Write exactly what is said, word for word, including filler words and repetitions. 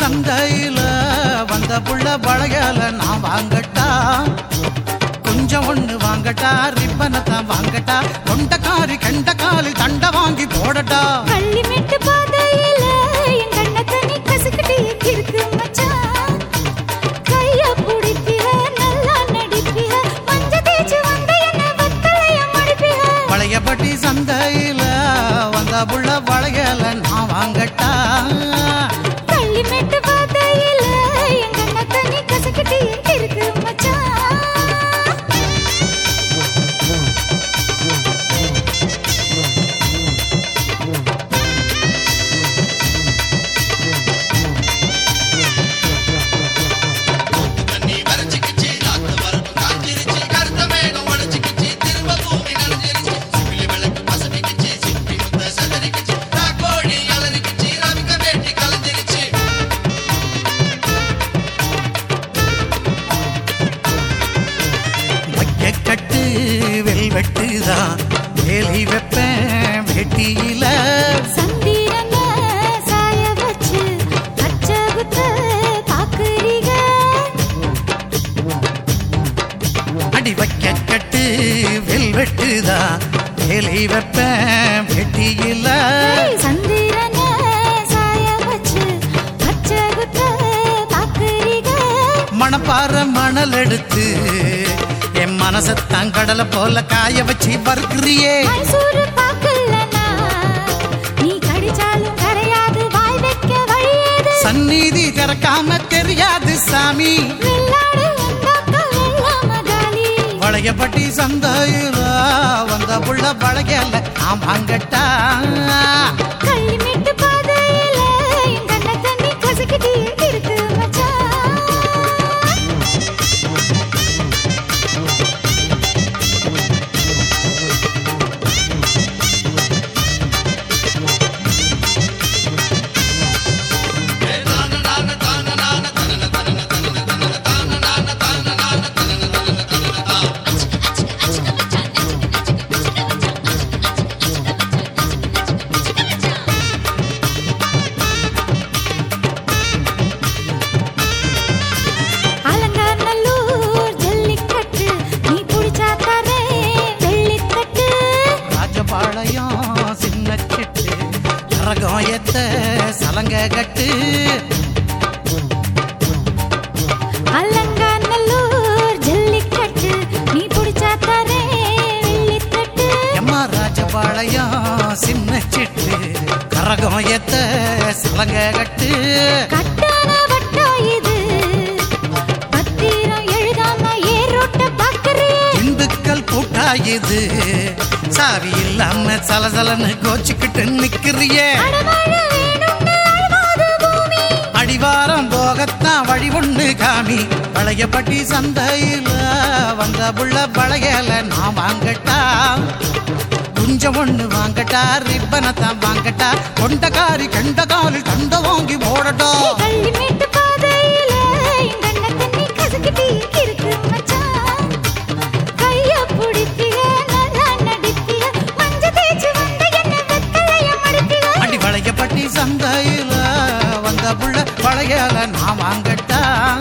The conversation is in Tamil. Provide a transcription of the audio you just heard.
சந்தையில வந்த புள்ள வளையல நான் வாங்கட்டா, கொஞ்சம் ஒண்ணு வாங்கட்டா, ரிப்பனத்தான் வாங்கட்டா, கொண்டக்காரி கெண்ட காலி தண்ட வாங்கி போடட்டா. கள்ளிமெட்டு பாதையில என் கண்ண தண்ணி கசுக்கிட்டு இருக்கு மச்சான், கைய பிடிப்பிய நல்லா நடிப்பிய, மஞ்ச தேய்ச்சு வந்த என்ன வத்தலைய மடிப்பிய. வளையப்பட்டி சந்தையில வந்த புள்ள வளையல நான் வாங்கட்டா, கள்ளிமெட்டு பாதையில என் கண்ண தண்ணி கசுக்கிட்டு இருக்கு மச்சான். கட்டு வெல்வெட்டுதான் வேலி வைப்பேன் வெட்டியில, சந்திரன சாய வச்சு பச்சை குத்த பாக்குறீங்க. அடி வைக்க கட்டு வெல்வெட்டுதான் வேலி வைப்பேன் வெட்டியில, சந்திரன சாய வச்சு பச்சை குத்த பாக்குறீங்க. மணப்பாற மணல் எடுத்து என் மனசத்தான் கடலை போல காய வச்சு பருக்கிறியே. மைசூரு பாக்கலனா நீ கடிச்சாலும் கரையாது, வாய் வைக்க வழியேது. சந்நிதி திறக்காம தெரியாது சாமி, வெள்ளாடு வந்தாக்க வெள்ளாம காலி. வளையப்பட்டி சந்தையில வந்த புள்ள வளையல நான் வாங்கட்டா, கள்ளிமெட்டு பாதையில என் கண்ண தண்ணி கசக்கிட்டு இருக்கு மச்சான். சலங்க கட்டு அலங்காநல்லூர் ஜல்லிக்கட்டு, நீ புடிச்சா தாரே வெள்ளித்தட்டு. எம்மா ராஜபாளையம் சின்ன சிட்டு கரகம் எத்த சலங்க கட்டு. கட்டான வட்டா இது பத்திரம் எழுதாம ஏரோட்ட பாக்குறே. இந்துக்கள் கூட்டா இது சாவி இல்லாம சலசலன்னு கோச்சுக்கிட்டு நிக்கிறியே. அடிவாரம் போகத்தான் வழி ஒண்ணு காமி, வளையப்பட்டி சந்தையில வந்த புள்ள வளையல நான் வாங்கட்டா, குஞ்சம் ஒண்ணு வாங்கட்டா, ரிப்பனத்தான் வாங்கட்டா, கொண்டக்காரி கெண்ட காலி கண்ட வாங்கி போடட்டா. கள்ளிமெட்டு பாதையில என் கண்ண தண்ணி கசக்கிட்டு இருக்கு மச்சான், கைய பிடிப்பிய நல்லா நடிப்பிய, மஞ்ச தேய்ச்சு வந்த என்ன வெத்தலைய மடிப்பிய. அடி வளையப்பட்டி சந்தையில வந்த புள்ள வளையல நான் வாங்கட்டா.